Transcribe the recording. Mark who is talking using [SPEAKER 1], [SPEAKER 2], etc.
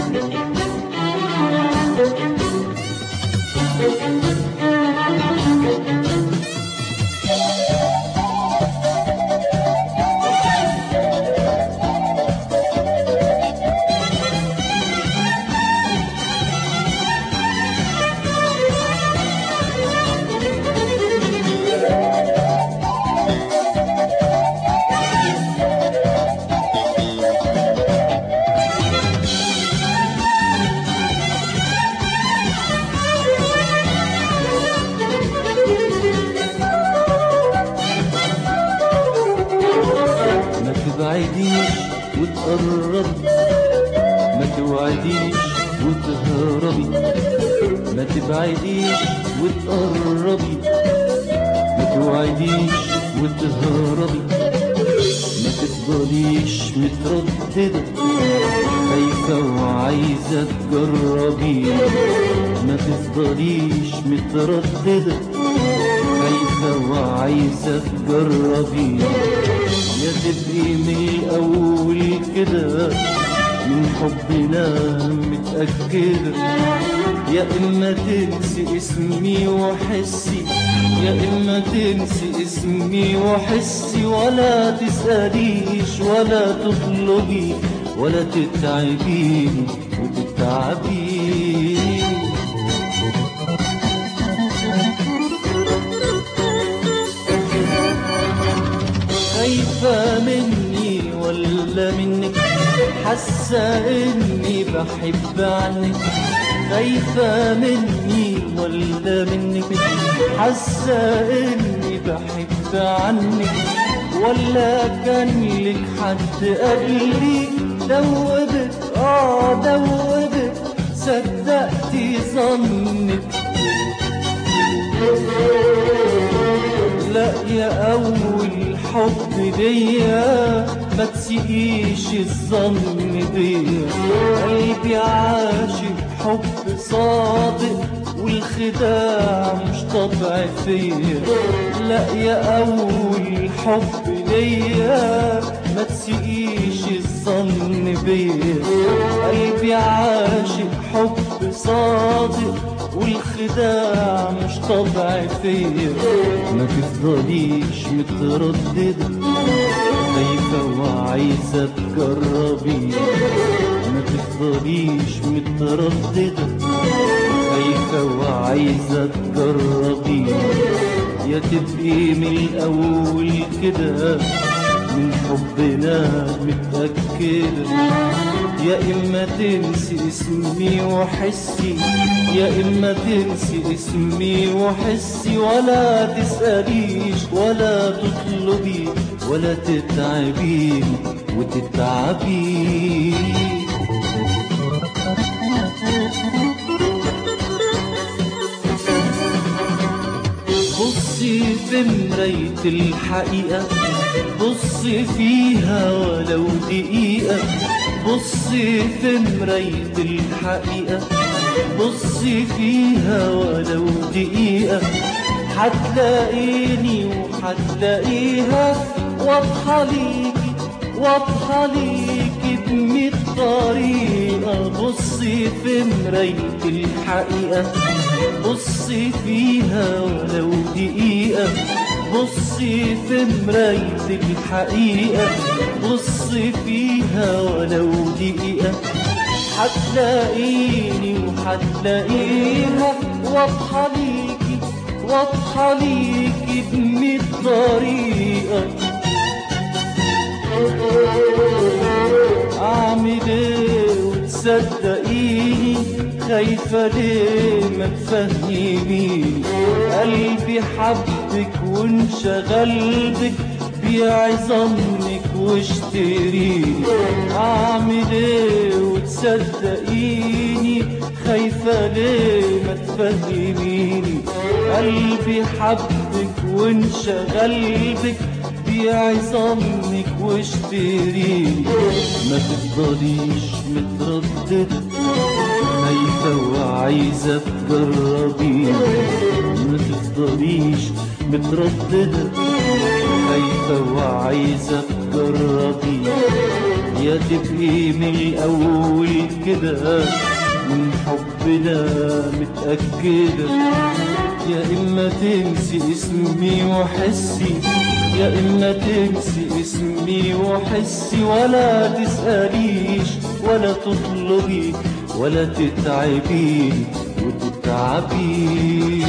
[SPEAKER 1] توعديش وتقربي، ما توعديش وتهربي، ما تبعديش وتقربي، ما توعديش وتهربي، ما تفضليش مترددة خايفة وعايزة تجربي، ما تفضليش مترددة خايفة وعايزة تجربي، يا تبقي من الأول كده من حبنا متأكدة، يا إما تنسي اسمي وحسي، يا إما تنسي اسمي وحسي، ولا تسأليش ولا تطلبي ولا تتعبيني وتتعبيني. خايفة مني ولا منك، حاسة إني بحب عنك، خايفة مني ولا منك، حاسة إني بحب عنك، ولا كان لك حد قبلي دوبك دوبك صدقتي ظنك. لا يا أول حب ليا ما تسيئيش الظن بيا، قلبي عاشق حب صادق والخداع مش طبع فيا. لا يا أول حب ليا ما تسيئيش الظن بيا، قلبي عاشق حب صادق والخداع مش طبع فيا. ما تفضليش مترددة خايفة وعايزة تجربي، ما تفضليش مترددة خايفة وعايزة تجربي، يا تبقي من الأول كده من حبنا متأكدة، يا إما تنسي اسمي وحسي، يا إما تنسي اسمي وحسي، ولا تسأليش ولا تطلبي ولا تتعبيني وتتعبيني. بصي في مراية الحقيقة، بصي فيها ولو دقيقة، بصي في مراية الحقيقة، بصي فيها ولو دقيقة، هتلاقيني وهتلاقيها واضحة ليكي واضحة ليكي بمية طريقة. بصي في مراية الحقيقة، بصي فيها ولو دقيقة، بصي في مراية الحقيقة، بصي فيها ولو دقيقة، هتلاقيني وهتلاقيها واضحة ليكي واضحة ليكي بمية طريقة. أعمل إيه وتصدقيني، خايفة ليه ما تفهميني، قلبي حبك وانشغل بك بيع ظنك واشتريني. أعمل إيه وتصدقيني، خايفة ليه ما تفهميني، قلبي حبك وانشغل بك بيع ظنك واشتريني. ما تفضليش مترددة خايفة وعايزة تجربي، ما تفضليش مترددة خايفة وعايزة تجربي، يا تبقي من الأول كده من حبنا متأكدة، يا إما تنسي اسمي وحسي، يا إما تنسي اسمي وحسي، ولا تسأليش ولا تطلبي ولا تتعبي وتتعبي.